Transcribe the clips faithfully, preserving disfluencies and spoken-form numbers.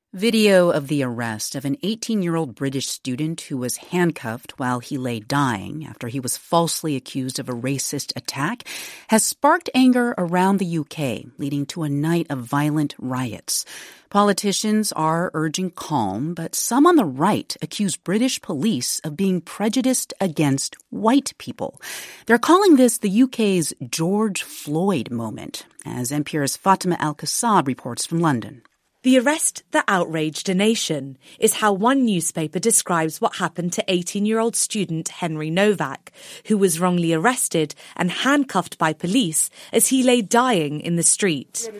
Video of the arrest of an eighteen-year-old British student who was handcuffed while he lay dying after he was falsely accused of a racist attack has sparked anger around the U K, leading to a night of violent riots. Politicians are urging calm, but some on the right accuse British police of being prejudiced against white people. They're calling this the U K's George Floyd moment, as N P R's Fatima Al-Qasab reports from London. The arrest that outraged a nation is how one newspaper describes what happened to eighteen-year-old student Henry Novak, who was wrongly arrested and handcuffed by police as he lay dying in the street.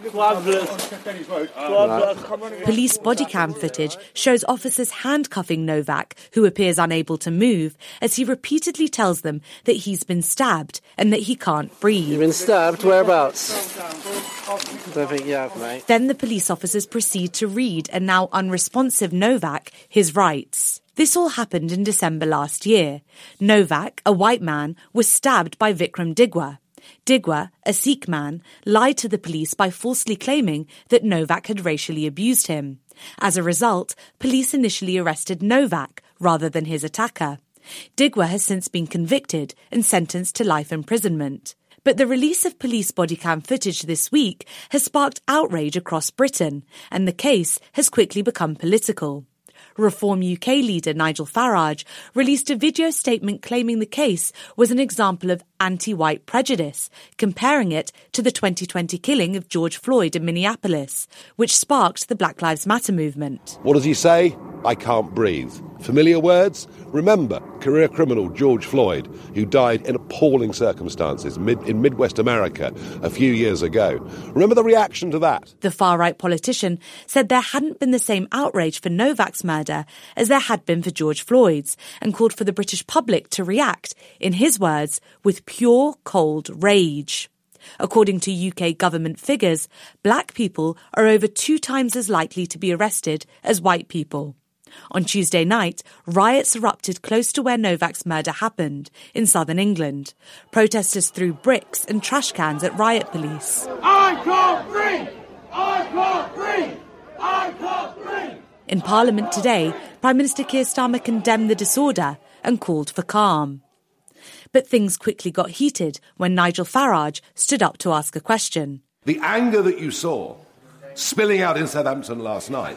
Police body cam footage shows officers handcuffing Novak, who appears unable to move, as he repeatedly tells them that he's been stabbed and that he can't breathe. You've been stabbed? Whereabouts? I don't think you have, mate. Then the police officers proceed to read a now unresponsive Novak his rights. This all happened in December last year. Novak, a white man, was stabbed by Vikram Digwa. Digwa, a Sikh man, lied to the police by falsely claiming that Novak had racially abused him. As a result, police initially arrested Novak rather than his attacker. Digwa has since been convicted and sentenced to life imprisonment. But the release of police body cam footage this week has sparked outrage across Britain, and the case has quickly become political. Reform U K leader Nigel Farage released a video statement claiming the case was an example of anti-white prejudice, comparing it to the twenty twenty killing of George Floyd in Minneapolis, which sparked the Black Lives Matter movement. What does he say? I can't breathe. Familiar words? Remember, career criminal George Floyd, who died in appalling circumstances mid- in Midwest America a few years ago. Remember the reaction to that? The far-right politician said there hadn't been the same outrage for Novak's murder as there had been for George Floyd's, and called for the British public to react, in his words, with pure, cold rage. According to U K government figures, black people are over two times as likely to be arrested as white people. On Tuesday night, riots erupted close to where Novak's murder happened, in southern England. Protesters threw bricks and trash cans at riot police. I can't breathe! I can't breathe! I can't breathe! In Parliament today, Prime Minister Keir Starmer condemned the disorder and called for calm. But things quickly got heated when Nigel Farage stood up to ask a question. The anger that you saw spilling out in Southampton last night.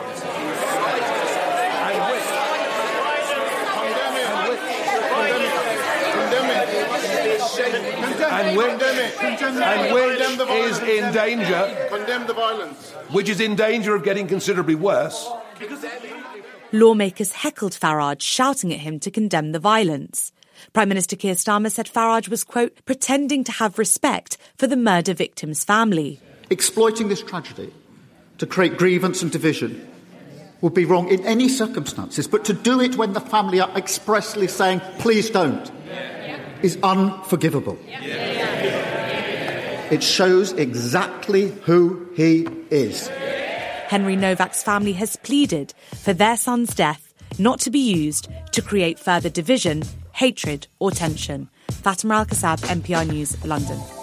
And which, and which is in danger, condemn the violence, which is in danger of getting considerably worse. Lawmakers heckled Farage, shouting at him to condemn the violence. Prime Minister Keir Starmer said Farage was, quote, pretending to have respect for the murder victim's family. Exploiting this tragedy to create grievance and division would be wrong in any circumstances, but to do it when the family are expressly saying, please don't, is unforgivable. It shows exactly who he is. Henry Novak's family has pleaded for their son's death not to be used to create further division, hatred or tension. Fatima Al-Qasab, N P R News, London.